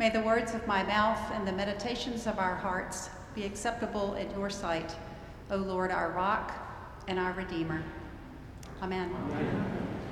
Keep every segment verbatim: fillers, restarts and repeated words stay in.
May the words of my mouth and the meditations of our hearts be acceptable in your sight, O Lord, our rock and our Redeemer. Amen. Amen.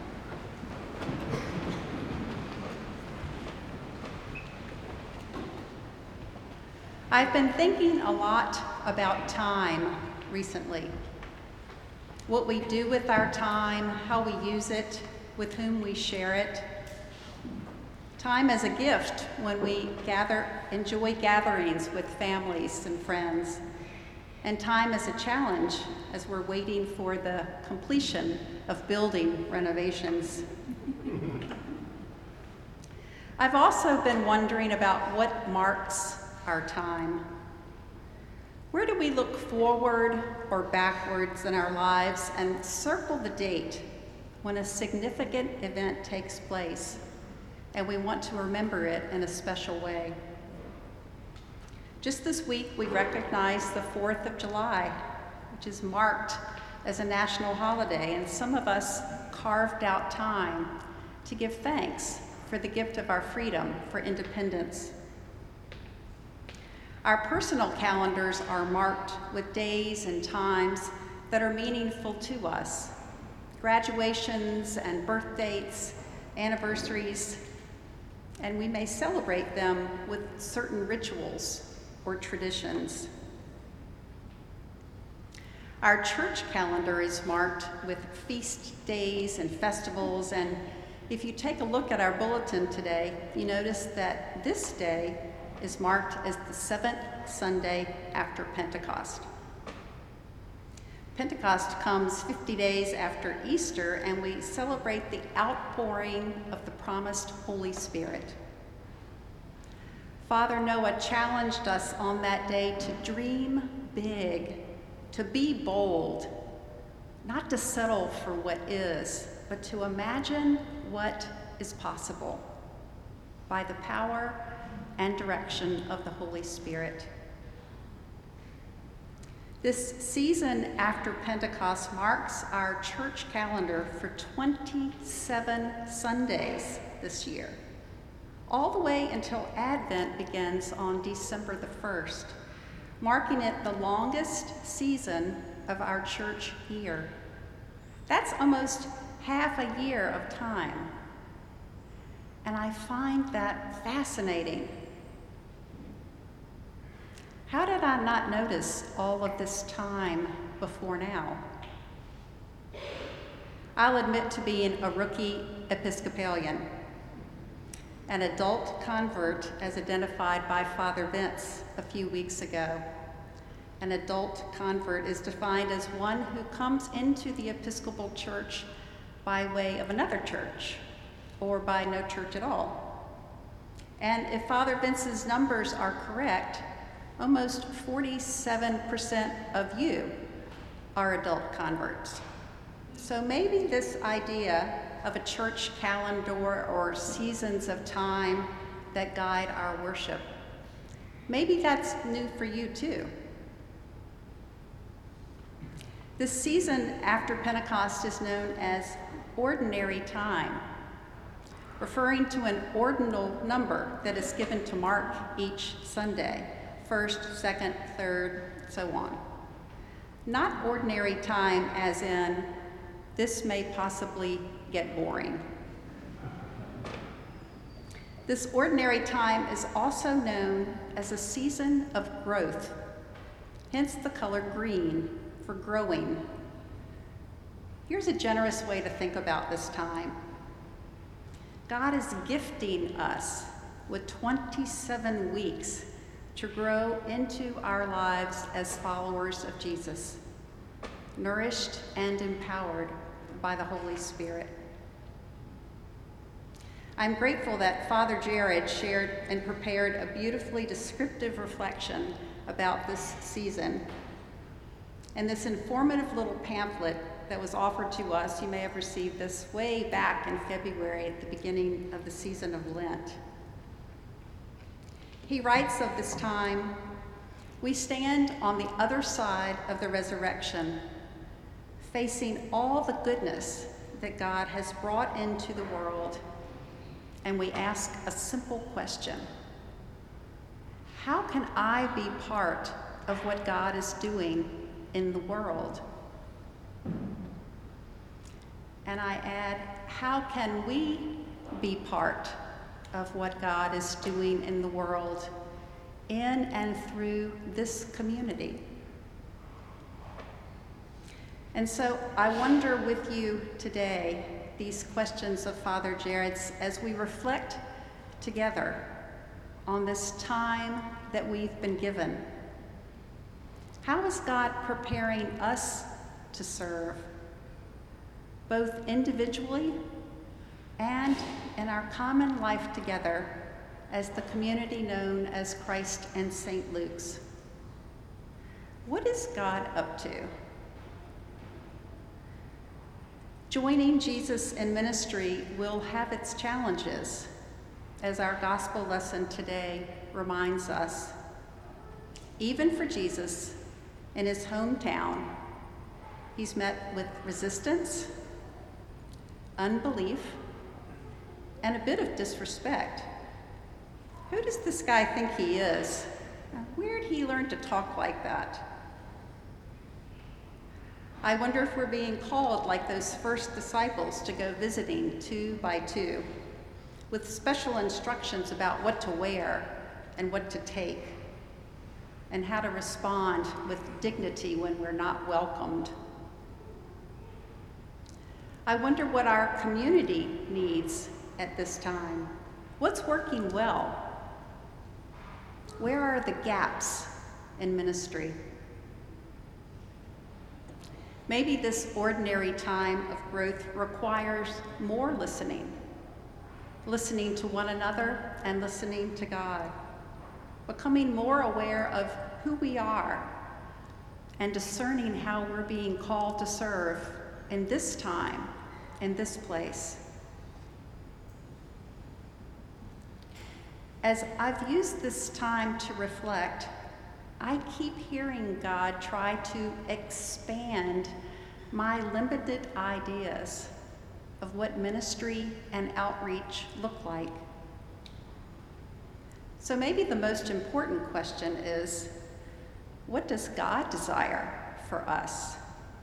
I've been thinking a lot about time recently. What we do with our time, how we use it, with whom we share it. Time as a gift when we gather, enjoy gatherings with families and friends. And time as a challenge as we're waiting for the completion of building renovations. I've also been wondering about what marks our time. Where do we look forward or backwards in our lives and circle the date when a significant event takes place and we want to remember it in a special way? Just this week, we recognized the fourth of July, which is marked as a national holiday, and some of us carved out time to give thanks for the gift of our freedom, for independence. Our personal calendars are marked with days and times that are meaningful to us. Graduations and birth dates, anniversaries, and we may celebrate them with certain rituals or traditions. Our church calendar is marked with feast days and festivals, and if you take a look at our bulletin today, you notice that this day is marked as the seventh Sunday after Pentecost. Pentecost comes fifty days after Easter, and we celebrate the outpouring of the promised Holy Spirit. Father Noah challenged us on that day to dream big, to be bold, not to settle for what is, but to imagine what is possible by the power and direction of the Holy Spirit. This season after Pentecost marks our church calendar for twenty-seven Sundays this year, all the way until Advent begins on December the first, marking it the longest season of our church year. That's almost half a year of time, and I find that fascinating. How did I not notice all of this time before now? I'll admit to being a rookie Episcopalian, an adult convert as identified by Father Vince a few weeks ago. An adult convert is defined as one who comes into the Episcopal Church by way of another church or by no church at all. And if Father Vince's numbers are correct, almost forty-seven percent of you are adult converts. So maybe this idea of a church calendar or seasons of time that guide our worship, maybe that's new for you too. This season after Pentecost is known as ordinary time, referring to an ordinal number that is given to mark each Sunday. First, second, third, so on. Not ordinary time as in, this may possibly get boring. This ordinary time is also known as a season of growth, hence the color green for growing. Here's a generous way to think about this time. God is gifting us with twenty-seven weeks to grow into our lives as followers of Jesus, nourished and empowered by the Holy Spirit. I'm grateful that Father Jared shared and prepared a beautifully descriptive reflection about this season. And this informative little pamphlet that was offered to us, you may have received this way back in February at the beginning of the season of Lent. He writes of this time, "We stand on the other side of the resurrection, facing all the goodness that God has brought into the world, and we ask a simple question. how can I be part of what God is doing in the world? And I add, how can we be part of what God is doing in the world, in and through this community? And so I wonder with you today these questions of Father Jared's as we reflect together on this time that we've been given. How is God preparing us to serve, both individually and in our common life together as the community known as Christ and Saint Luke's? What is God up to? Joining Jesus in ministry will have its challenges, as our gospel lesson today reminds us. Even for Jesus, in his hometown, he's met with resistance, unbelief, and a bit of disrespect. Who does this guy think he is? Where did he learn to talk like that? I wonder if we're being called like those first disciples to go visiting two by two, with special instructions about what to wear and what to take, and how to respond with dignity when we're not welcomed. I wonder what our community needs at this time. What's working well? Where are the gaps in ministry? Maybe this ordinary time of growth requires more listening, listening to one another and listening to God, becoming more aware of who we are and discerning how we're being called to serve in this time, in this place. As I've used this time to reflect, I keep hearing God try to expand my limited ideas of what ministry and outreach look like. So maybe the most important question is, what does God desire for us?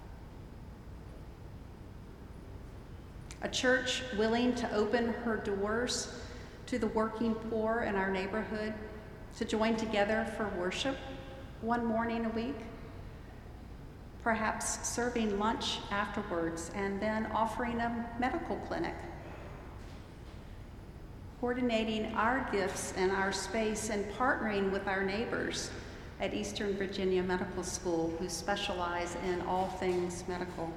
A church willing to open her doors to the working poor in our neighborhood, to join together for worship one morning a week, perhaps serving lunch afterwards and then offering a medical clinic, coordinating our gifts and our space and partnering with our neighbors at Eastern Virginia Medical School who specialize in all things medical.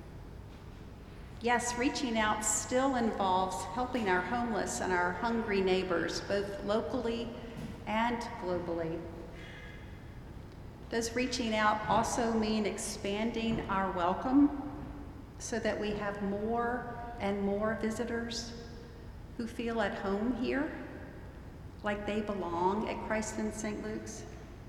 Yes, reaching out still involves helping our homeless and our hungry neighbors, both locally and globally. Does reaching out also mean expanding our welcome so that we have more and more visitors who feel at home here, like they belong at Christ and Saint Luke's?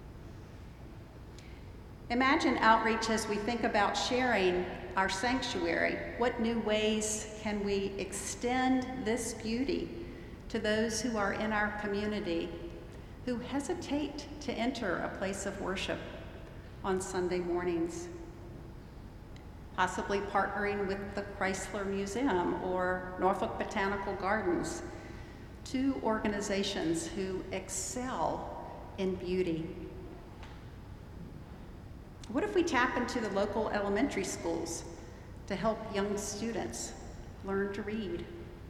Imagine outreach as we think about sharing our sanctuary. What new ways can we extend this beauty to those who are in our community who hesitate to enter a place of worship on Sunday mornings? Possibly partnering with the Chrysler Museum or Norfolk Botanical Gardens, two organizations who excel in beauty. What if we tap into the local elementary schools to help young students learn to read?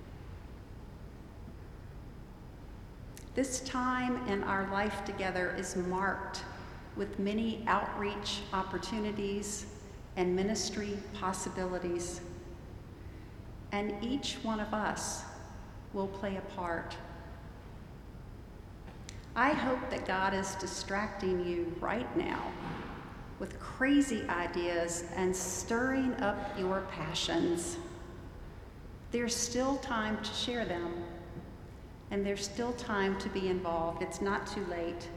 This time in our life together is marked with many outreach opportunities and ministry possibilities, and each one of us will play a part. I hope that God is distracting you right now with crazy ideas and stirring up your passions. There's still time to share them, and there's still time to be involved. It's not too late.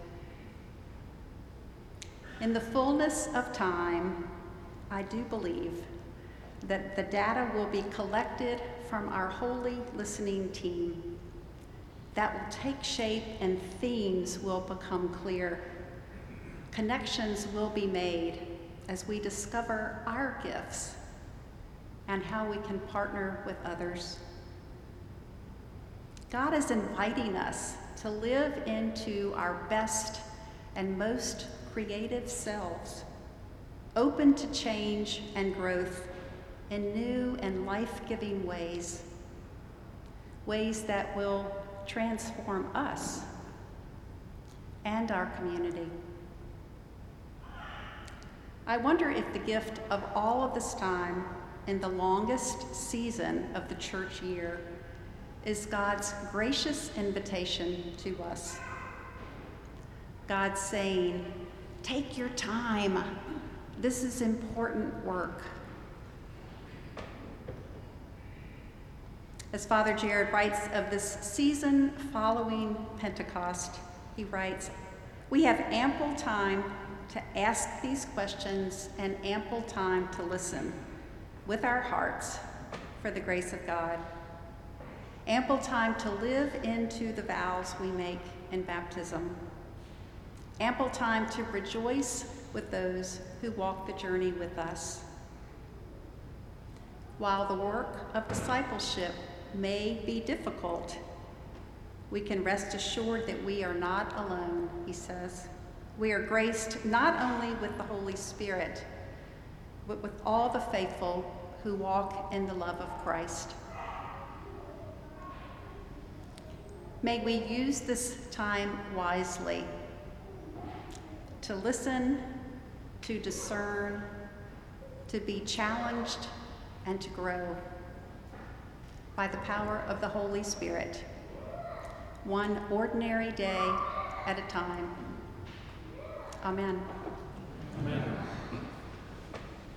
In the fullness of time, I do believe that the data will be collected from our holy listening team, that will take shape and themes will become clear. Connections will be made as we discover our gifts and how we can partner with others. God is inviting us to live into our best and most creative selves, open to change and growth in new and life-giving ways, ways that will transform us and our community. I wonder if the gift of all of this time in the longest season of the church year is God's gracious invitation to us. God saying, take your time. This is important work. As Father Jared writes of this season following Pentecost, he writes, we have ample time to ask these questions and ample time to listen with our hearts for the grace of God. Ample time to live into the vows we make in baptism. Ample time to rejoice with those who walk the journey with us. While the work of discipleship may be difficult, we can rest assured that we are not alone, he says. We are graced not only with the Holy Spirit, but with all the faithful who walk in the love of Christ. May we use this time wisely to listen, to discern, to be challenged, and to grow by the power of the Holy Spirit, one ordinary day at a time. Amen. Amen.